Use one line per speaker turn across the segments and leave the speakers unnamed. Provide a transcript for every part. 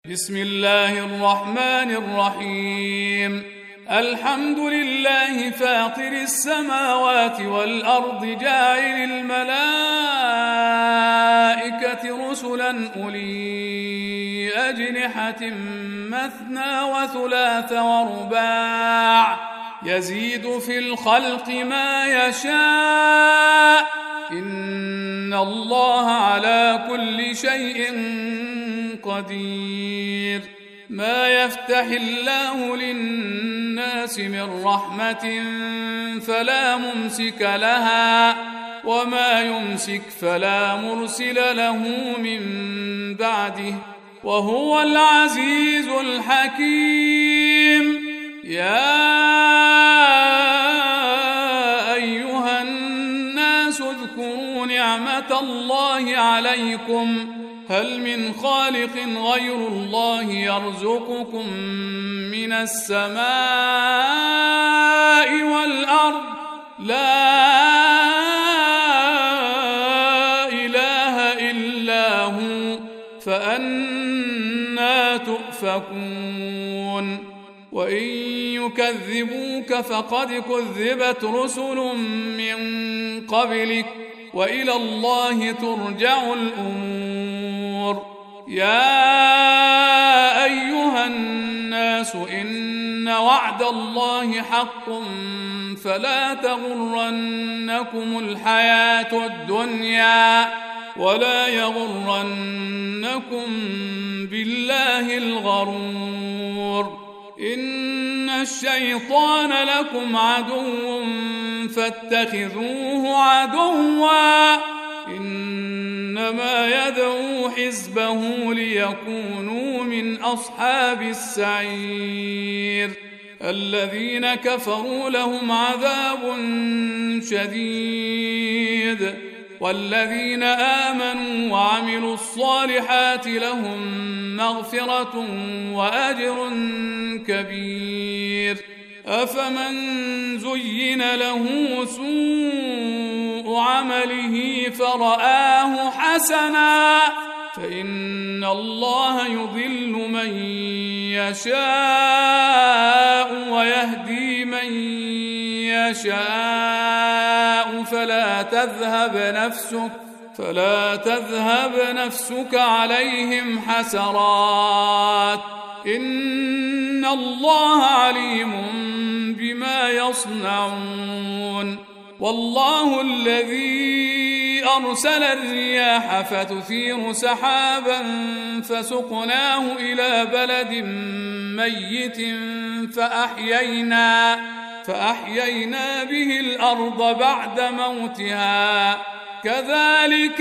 بسم الله الرحمن الرحيم. الحمد لله فاطر السماوات والأرض جاعل الملائكة رسلا أولي أجنحة مثنى وثلاث ورباع يزيد في الخلق ما يشاء إن الله على كل شيء قدير. ما يفتح الله للناس من رحمة فلا ممسك لها وما يمسك فلا مرسل له من بعده وهو العزيز الحكيم. يا أيها الناس اذكروا نعمة الله عليكم هل من خالق غير الله يرزقكم من السماء والأرض لا إله إلا هو فأنى تؤفكون. وإن يكذبوك فقد كذبت رسل من قبلك وإلى الله ترجع الأمور. يا أيها الناس إن وعد الله حق فلا تغرنكم الحياة الدنيا ولا يغرنكم بالله الغرور. إن الشيطان لكم عدو فاتخذوه عدوا إنما يدعو حزبه ليكونوا من أصحاب السعير. الذين كفروا لهم عذاب شديد والذين آمنوا وعملوا الصالحات لهم مغفرة وأجر كبير. أفمن زين له سوء عمله فرآه حسنا فإن الله يضل من يشاء ويهدي من يشاء فلا تذهب نفسك عليهم حسرات إن الله عليم بما يصنعون. والله الذي أرسل الرياح فتثير سحابا فسقناه إلى بلد ميت فأحيينا به الأرض بعد موتها كذلك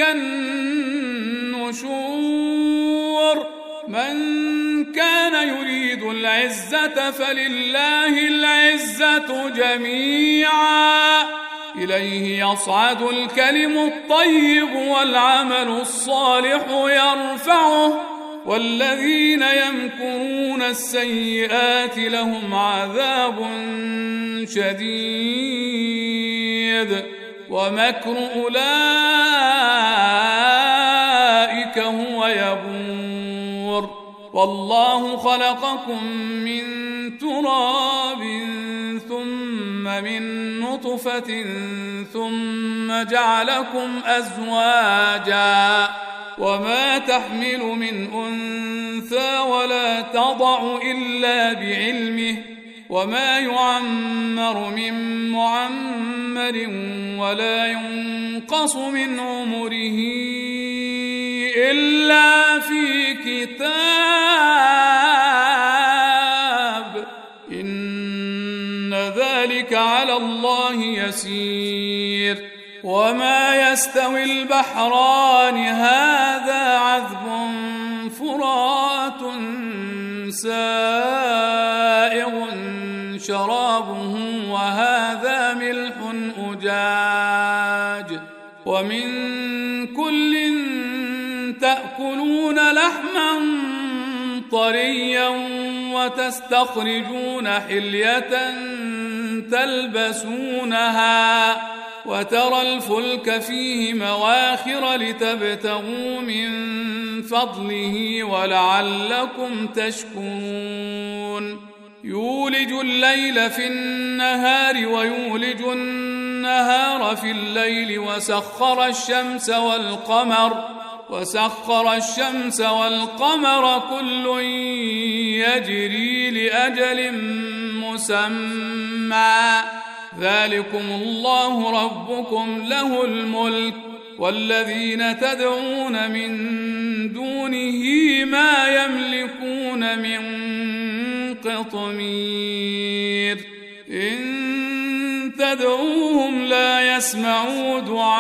النشور. من كان يريد العزة فلله العزة جميعا إليه يصعد الكلم الطيب والعمل الصالح يرفعه والذين يمكرون السيئات لهم عذاب شديد ومكر أولئك هو يبور. والله خلقكم من تراب ثم من نطفة ثم جعلكم أزواجا وما تحمل من أنثى ولا تضع إلا بعلمه وما يعمر من معمر ولا ينقص من عمره إلا في كتاب إن ذلك على الله يسير. وما يستوي البحران هذا عذب فرات سائغ شرابه وهذا ملح أجاج ومن كل تأكلون لحما طريا وتستخرجون حلية تلبسونها وترى الفلك فيه مواخر لتبتغوا من فضله ولعلكم تشكرون يولج الليل في النهار ويولج النهار في الليل وسخر الشمس والقمر كل يجري لأجل مسمى ذلكم الله ربكم له الملك والذين تدعون من دونه ما يملكون من قطمير إن تدعوهم لا يسمعوا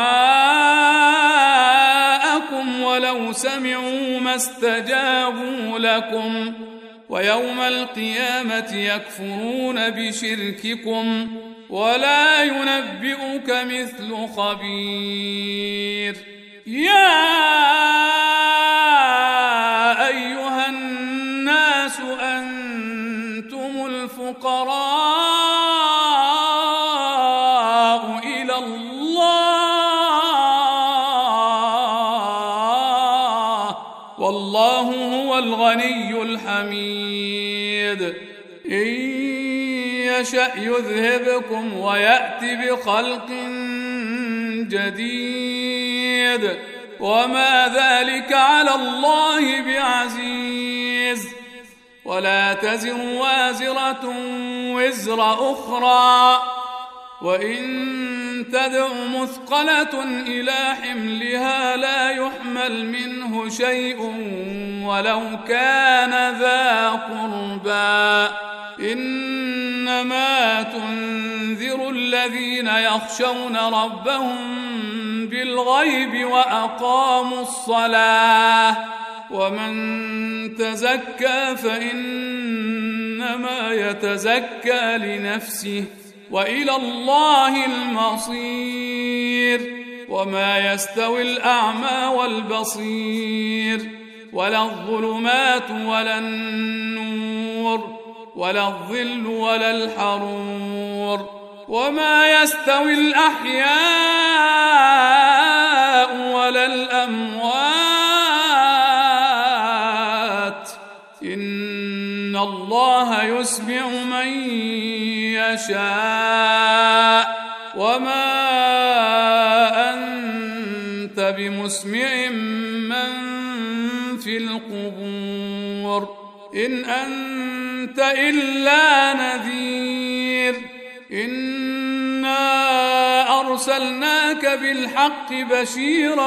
دعاءكم ولو سمعوا ما استجابوا لكم ويوم القيامة يكفرون بشرككم ولا ينبئك مثل خبير يا أيها الناس أنتم الفقراء إلى الله والله هو الغني الحميد إن يشأ يذهبكم ويأت بخلق جديد وما ذلك على الله بعزيز ولا تزر وازرة وزر أخرى وإن تدع مثقلة إلى حملها لا يحمل منه شيء ولو كان ذا قربى إنما تنذر الذين يخشون ربهم بالغيب وأقاموا الصلاة ومن تزكى فإنما يتزكى لنفسه وإلى الله المصير وما يستوي الأعمى والبصير ولا الظلمات ولا النور ولا الظل ولا الحرور وما يستوي الأحياء ولا الأموات إن الله يسمع من يشاء وما أنت بمسمع من في القبور إن أنت إلا نذير إنا أرسلناك بالحق بشيرا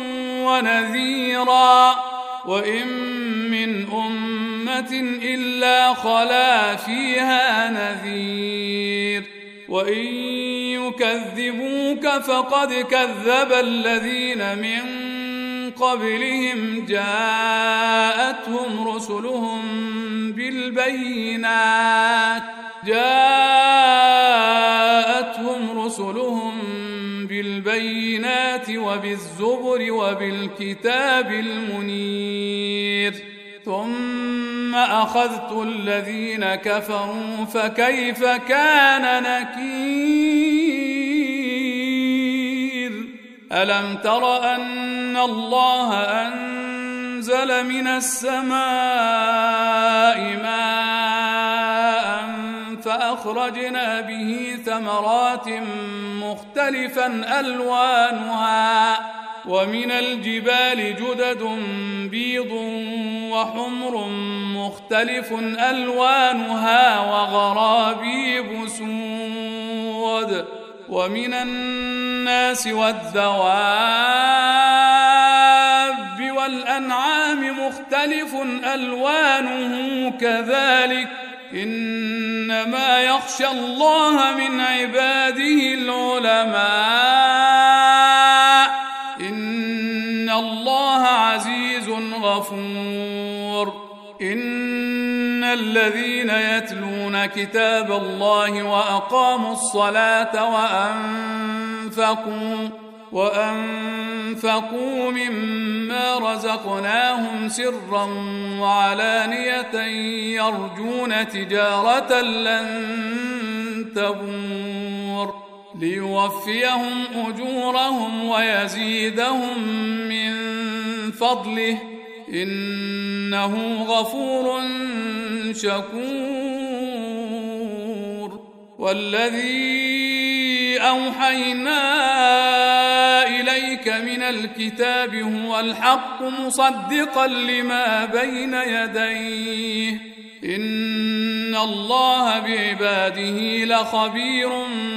ونذيرا وإن من أمة إلا خلا فيها نذير وإن يكذبوك فقد كذب الذين من قبلهم جاءتهم رسلهم بالبينات وبالزبر وبالكتاب المنير ثم أخذت الذين كفروا فكيف كان نكير ألم تر أن الله أنزل من السماء ماء فأخرجنا به ثمرات مختلفا ألوانها ومن الجبال جدد بيض وحمر مختلف ألوانها وغرابيب سود ومن الناس والدواب والأنعام مختلف ألوانه كذلك إنما يخشى الله من عباده العلماء إن الله عزيز غفور إن الذين يتلون كتاب الله وأقاموا الصلاة وأنفقوا مما رزقناهم سرا وعلانية يرجون تجارة لن تبور ليوفيهم أجورهم ويزيدهم من فضله إنه غفور شكور. والذي أوحينا إليك من الكتاب هو الحق مصدقا لما بين يديه إن الله بعباده لخبير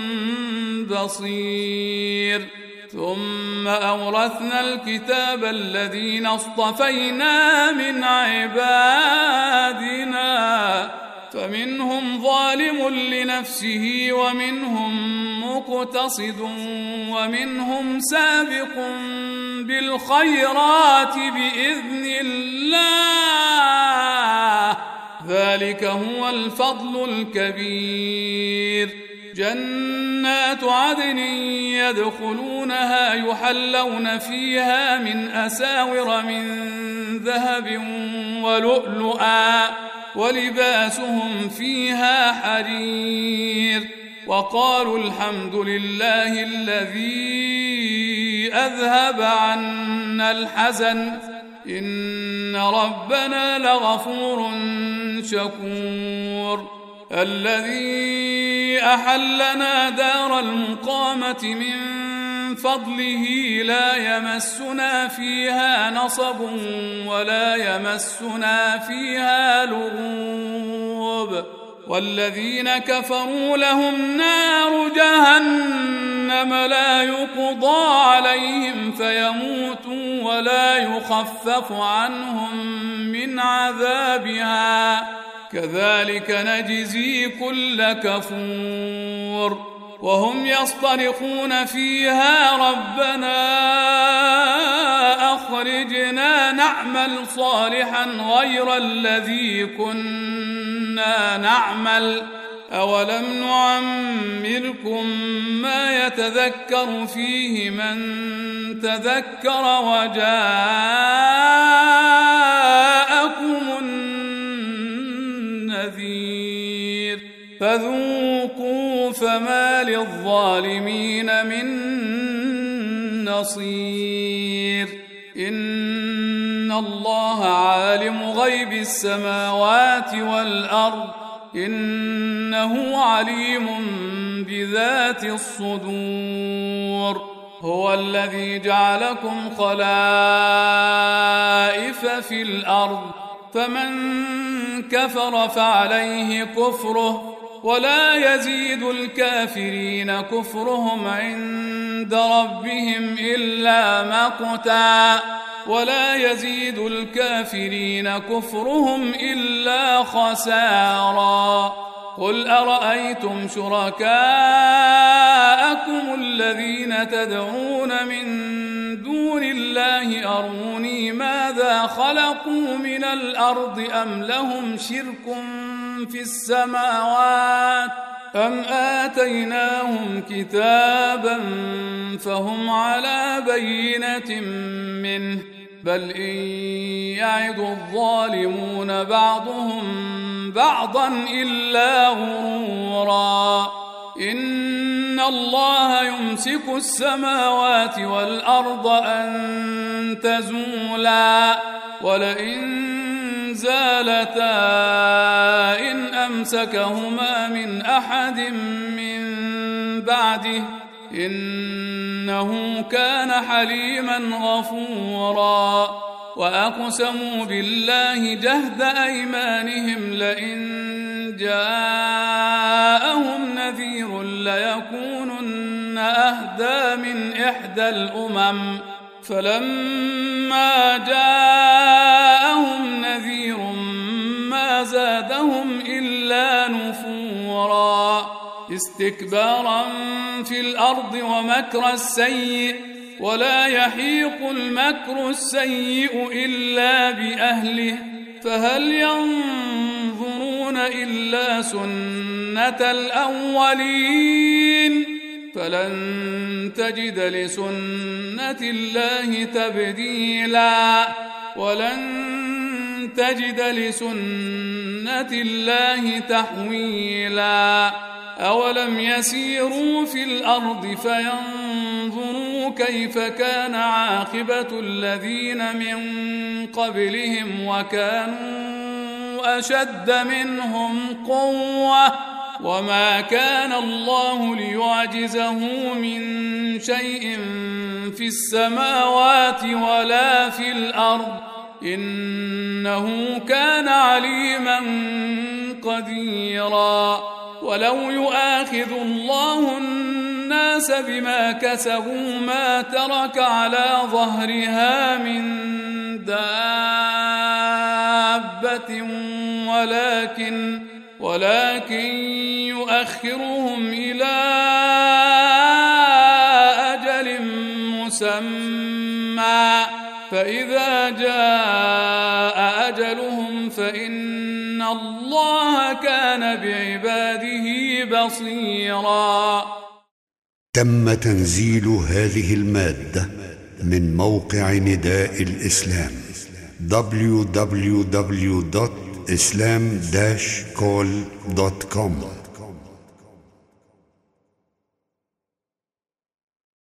بصير. ثم أورثنا الكتاب الذين اصطفينا من عبادنا فمنهم ظالم لنفسه ومنهم مقتصد ومنهم سابق بالخيرات بإذن الله ذلك هو الفضل الكبير. جنات عدن يدخلونها يحلون فيها من أساور من ذهب ولؤلؤا ولباسهم فيها حرير. وقالوا الحمد لله الذي أذهب عنا الحزن إن ربنا لغفور شكور. الذي أحلنا دار المقامة من فضله لا يمسنا فيها نصب ولا يمسنا فيها لغوب. والذين كفروا لهم نار جهنم لا يقضى عليهم فيموتوا ولا يخفف عنهم من عذابها كذلك نجزي كل كفور. وهم يصطرخون فيها ربنا أخرجنا نعمل صالحا غير الذي كنا نعمل أولم نعمركم ما يتذكر فيه من تذكر وجاءكم النذير فذوقوا فما للظالمين من نصير. إن الله عالم غيب السماوات والأرض إنه عليم بذات الصدور. هو الذي جعلكم خلائف في الأرض فمن كفر فعليه كفره ولا يزيد الكافرين كفرهم عند ربهم إلا مقتا ولا يزيد الكافرين كفرهم إلا خسارا. قل أرأيتم شركاءكم الذين تدعون من دون الله أروني ماذا خلقوا من الأرض أم لهم شرك في السماوات أم آتيناهم كتابا فهم على بينة منه بل إن يعد الظالمون بعضهم بعضا إلا غرورا. إن الله يمسك السماوات والأرض أن تزولا ولئن زالتا إن أمسكهما من أحد من بعده إنه كان حليما غفورا. وأقسموا بالله جهد أيمانهم لئن جاءهم نذير ليكونن أهدى من إحدى الأمم فلما جاءهم نذير ما زادهم إلا نفورا. استكبارا في الأرض ومكر السيء ولا يحيق المكر السيء إلا بأهله فهل ينظرون إلا سنة الأولين فلن تجد لسنة الله تبديلا ولن تجد لسنة الله تحويلا. أولم يسيروا في الأرض فينظروا كيف كان عاقبة الذين من قبلهم وكانوا أشد منهم قوة وما كان الله ليعجزه من شيء في السماوات ولا في الأرض إنه كان عليما قديرا ولو يؤاخذ الله الناس بما كسبوا ما ترك على ظهرها من دابة ولكن يؤخرهم إلى أجل مسمى فإذا جاء أجلهم فإن الله كان بعباده بصيرا.
تم تنزيل هذه المادة من موقع نداء الإسلام www.islam-call.com